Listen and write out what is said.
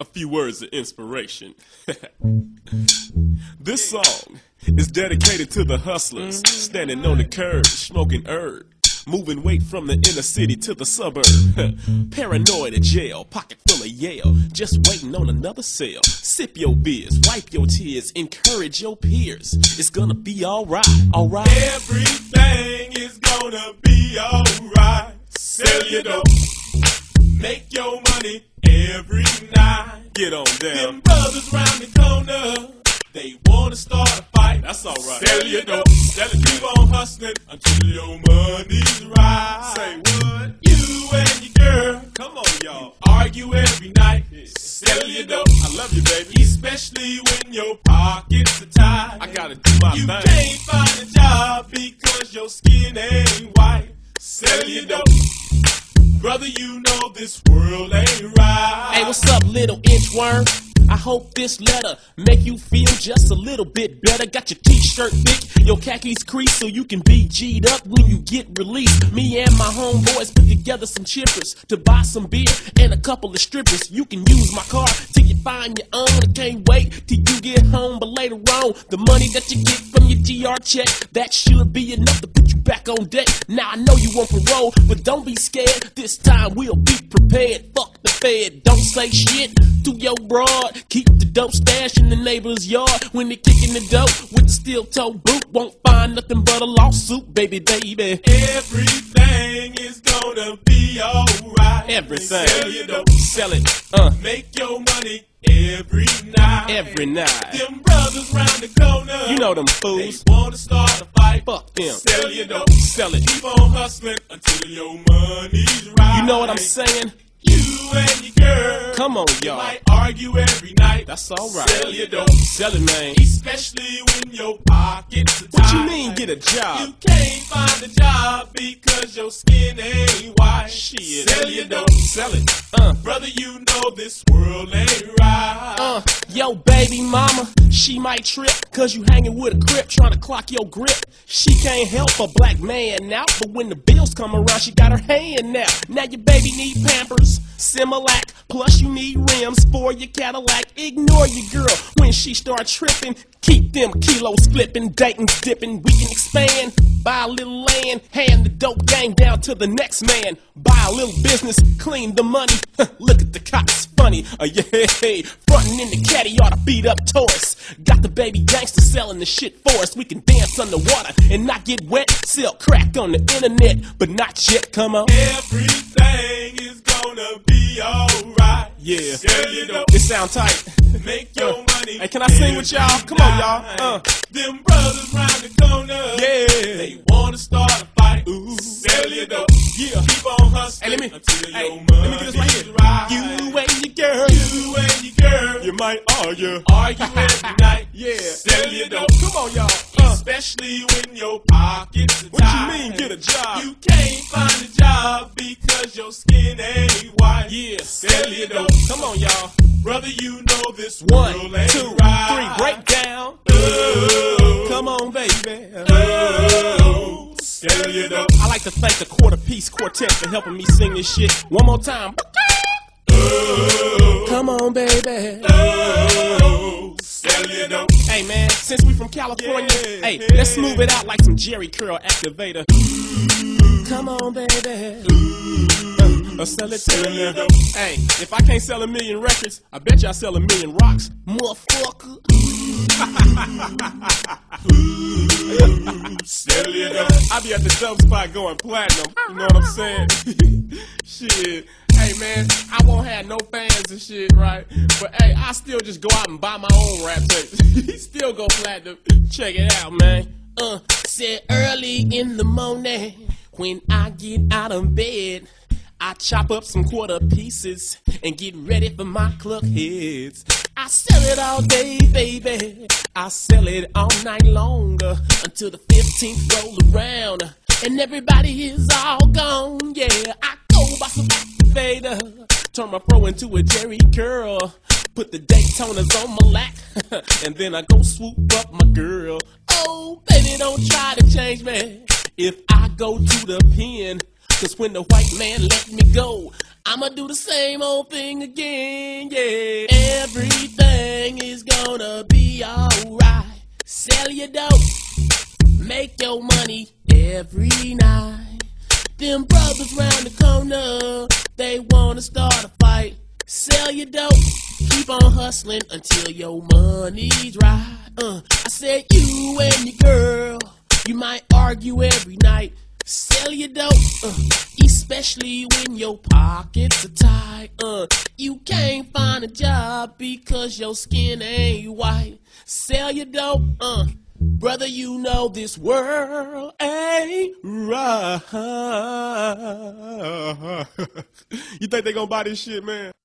a few words of inspiration. This song is dedicated to the hustlers standing on the curb, smoking herb, moving weight from the inner city to the suburb. Paranoid of jail, pocket full of Yale, just waiting on another sale. Sip your beers, wipe your tears, encourage your peers. It's gonna be alright, alright. Everything is gonna be alright. Sell your dope, make your money every night. Get on down. Them brothers round the corner, they wanna start a fight. That's alright. Sell your dope, sell it, keep on hustling until your money's right. Say what? You and your girl, Come on, y'all. argue every night. Sell your dope, I love you, baby. especially when your pockets are tight. I gotta do my You thing. can't find a job because your skin ain't white. Sell your dope, brother, you know this world ain't right. Hey, what's up, little inchworm? I hope this letter make you feel just a little bit better. Got your t-shirt thick, your khakis creased so you can be G'd up when you get released. Me and my homeboys put together some chippers to buy some beer and a couple of strippers. You can use my car till you find your own. I can't wait till you get home, but later on, the money that you get from your GR check, that should be enough to put you back on deck. Now I know you want parole, but don't be scared. This time we'll be prepared. Fuck the Fed, don't say shit to your broad. Keep the dope stash in the neighbor's yard. When they kicking the dope with the steel toe boot, won't find nothing but a lawsuit, baby, baby. Everything is gonna be alright. Everything. Sell your dope, Sell it, make your money every night. every night. Them brothers round the corner, You know them they fools. wanna start a fight. Fuck them. Sell your dope, Sell it. keep on hustling until your money's right. You know what I'm saying? You and your girl, Come on, you y'all. might argue every night. That's alright. Sell your dope, Sell it, man. especially when your pockets are tight. What you mean, get a You job? can't find a job because your skin ain't white. Shit. Sell your dope, Sell it. brother, you know this world ain't right. Yo, baby mama, she might trip, cause you hanging with a crip trying to clock your grip. She can't help a black man now, but when the bills come around, she got her hand now. Now your baby need Pampers, Similac, plus you need rims for your Cadillac. Ignore your girl when she start tripping. Keep them kilos flipping, Dayton's dipping. We can expand, buy a little land, hand the dope game down to the next man. Buy a little business, clean the money. Look at the cops, funny. Yeah, frontin' in the caddy ought to beat up tourists. Got the baby gangster selling the shit for us. We can dance underwater and not get wet. Sell crack on the internet, but not yet. Come on. Everything is gonna be alright. Yeah. Sell your dope, It sound tight. make your money. Hey, can I sing with y'all? Come on, y'all. Them brothers round the corner, Yeah. they wanna start a fight. Ooh. Sell your dope, Yeah. keep on hustling Hey, let me until get your this right money's here. right. You and your girl, You and your girl, you might argue. argue every night. Yeah. Sell your dope, Come on, y'all. especially when your pockets are What you tight. mean, get a job? You can't find a job because your skin ain't white. Yeah. Sell your dope, Come on, y'all. brother, you know this 1, world ain't 2, right. 3, break down. Oh, Come on, baby. oh, sell your dope. I like to thank the Quarter Piece Quartet for helping me sing this shit. One more time. Come on, baby. Oh, sell your dope. Hey, man, since we from California, Yeah. hey, let's smooth it out like some Jerry Curl activator. Come on, baby. Sell it to me. Hey, if I can't sell 1,000,000 records, I bet you I sell 1,000,000 rocks. Motherfucker. Sell your dope. I be at the dope spot going platinum. You know what I'm saying? Shit. Hey, man, I won't have no fans and shit, right? But, hey, I still just go out and buy my own rap tapes. Still go platinum. Check it out, man. Said early in the morning when I get out of bed, I chop up some quarter pieces and get ready for my cluck heads. I sell it all day, baby. I sell it all night longer until the 15th roll around and everybody is all gone. Yeah, I go by some activator, turn my pro into a Jerry Curl, put the Daytonas on my lap, and then I go swoop up my girl. Oh, baby, don't try to change me if I go to the pen. Cause when the white man let me go, I'ma do the same old thing again, yeah. everything is gonna be alright. Sell your dope, make your money every night. Them brothers round the corner, they wanna start a fight. Sell your dope, keep on hustling until your money's right. I said you and your girl, you might argue every night. Sell your dope, especially when your pockets are tight. You can't find a job because your skin ain't white. Sell your dope, brother, you know this world ain't right. You think they gonna buy this shit, man?